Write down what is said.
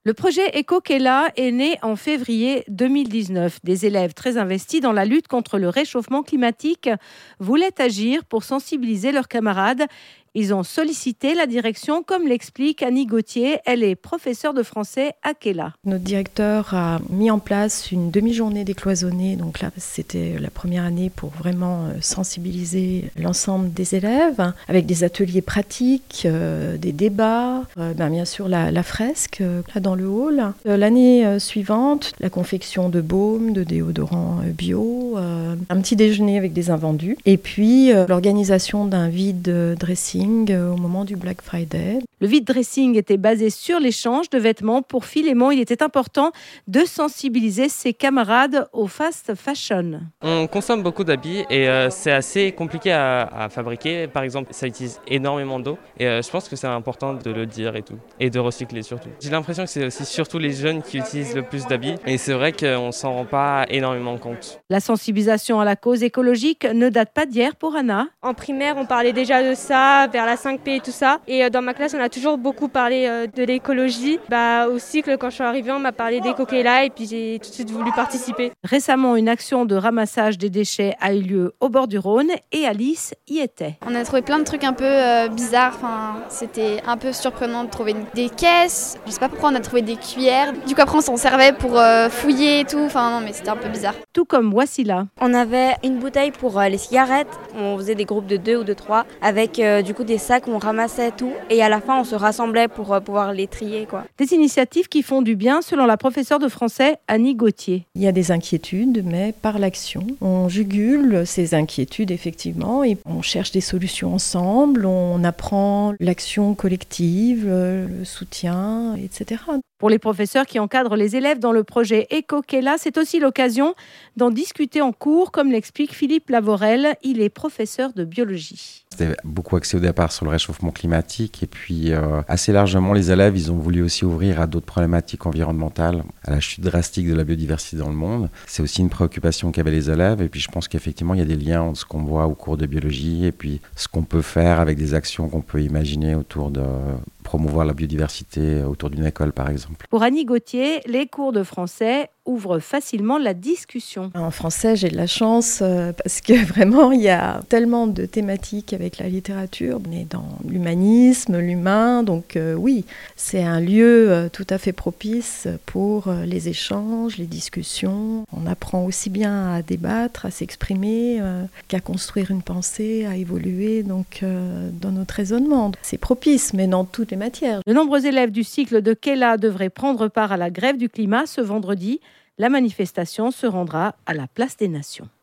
Le projet Éco-Kéla est né en février 2019. Des élèves très investis dans la lutte contre le réchauffement climatique voulaient agir pour sensibiliser leurs camarades. Ils ont sollicité la direction, comme l'explique Annie Gauthier. Elle est professeure de français à Kéla. Notre directeur a mis en place une demi-journée décloisonnée. Donc là, c'était la première année pour vraiment sensibiliser l'ensemble des élèves, avec des ateliers pratiques, des débats, bien sûr la fresque là dans le hall. L'année suivante, la confection de baumes, de déodorants bio, un petit déjeuner avec des invendus, et puis l'organisation d'un vide dressing au moment du Black Friday. Le vide dressing était basé sur l'échange de vêtements. Pour Philémon, il était important de sensibiliser ses camarades au fast fashion. On consomme beaucoup d'habits et c'est assez compliqué à fabriquer. Par exemple, ça utilise énormément d'eau et je pense que c'est important de le dire et tout, et de recycler surtout. J'ai l'impression que c'est aussi surtout les jeunes qui utilisent le plus d'habits et c'est vrai qu'on ne s'en rend pas énormément compte. La sensibilisation à la cause écologique ne date pas d'hier pour Anna. En primaire, on parlait déjà de ça, vers la 5P et tout ça. Et dans ma classe, on a toujours beaucoup parlé de l'écologie. Au cycle, quand je suis arrivée, on m'a parlé d'Éco-Kéla et puis j'ai tout de suite voulu participer. Récemment, une action de ramassage des déchets a eu lieu au bord du Rhône et Alice y était. On a trouvé plein de trucs un peu bizarres. C'était un peu surprenant de trouver des caisses. Je sais pas pourquoi on a trouvé des cuillères. Du coup, après, on s'en servait pour fouiller et tout. Non, mais c'était un peu bizarre. Tout comme Wassila. On avait une bouteille pour les cigarettes. On faisait des groupes de 2 ou de 3 avec du coup des sacs où on ramassait tout. Et à la fin, on se rassemblait pour pouvoir les trier, quoi. Des initiatives qui font du bien, selon la professeure de français Annie Gauthier. Il y a des inquiétudes, mais par l'action, on jugule ces inquiétudes effectivement et on cherche des solutions ensemble, on apprend l'action collective, le soutien, etc. Pour les professeurs qui encadrent les élèves dans le projet Éco-Kéla, c'est aussi l'occasion d'en discuter en cours, comme l'explique Philippe Lavorel. Il est professeur de biologie. C'était beaucoup axé au départ sur le réchauffement climatique et puis assez largement les élèves ils ont voulu aussi ouvrir à d'autres problématiques environnementales, à la chute drastique de la biodiversité dans le monde. C'est aussi une préoccupation qu'avaient les élèves et puis je pense qu'effectivement il y a des liens entre ce qu'on voit au cours de biologie et puis ce qu'on peut faire avec des actions qu'on peut imaginer autour de promouvoir la biodiversité autour d'une école par exemple. Pour Annie Gauthier, les cours de français ouvrent facilement la discussion. En français, j'ai de la chance parce que vraiment, il y a tellement de thématiques avec la littérature. On est dans l'humanisme, l'humain, donc oui, c'est un lieu tout à fait propice pour les échanges, les discussions. On apprend aussi bien à débattre, à s'exprimer, qu'à construire une pensée, à évoluer donc, dans notre raisonnement. C'est propice, mais dans toutes les matières. De nombreux élèves du cycle de Kéla devraient prendre part à la grève du climat ce vendredi. La manifestation se rendra à la Place des Nations.